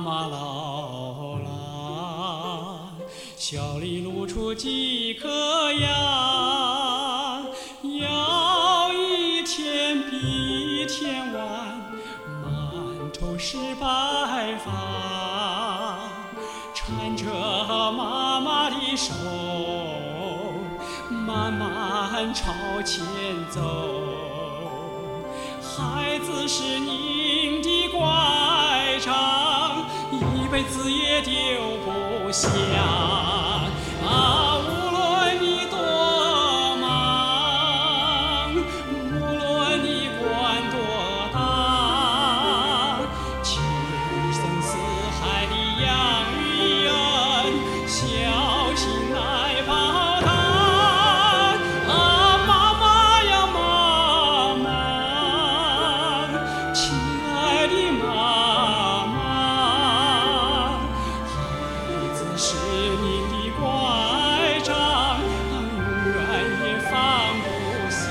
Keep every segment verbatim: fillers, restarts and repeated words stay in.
妈老了，笑里露出几颗牙，要一天比一天晚，满头是白发，缠着妈妈的手，慢慢朝前走。孩子是您的乖张，一辈子也丢不下啊！无论你多忙，无论你管多大，情深似海的养育恩，小心来报答啊！妈妈呀妈妈，亲爱的妈妈，孩子是您的乖张，永远也放不下。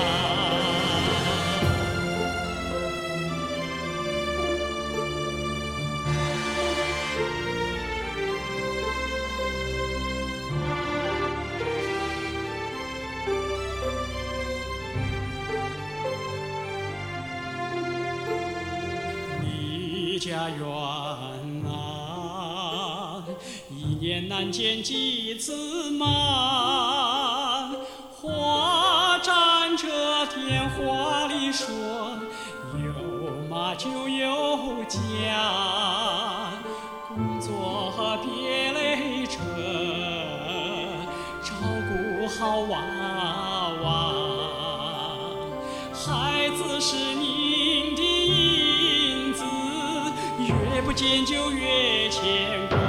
离家园啊，一年难见几次妈。花站着电话里说，有妈就有家。工作别累着，照顾好娃娃。孩子是您的影子，越不见就越牵挂。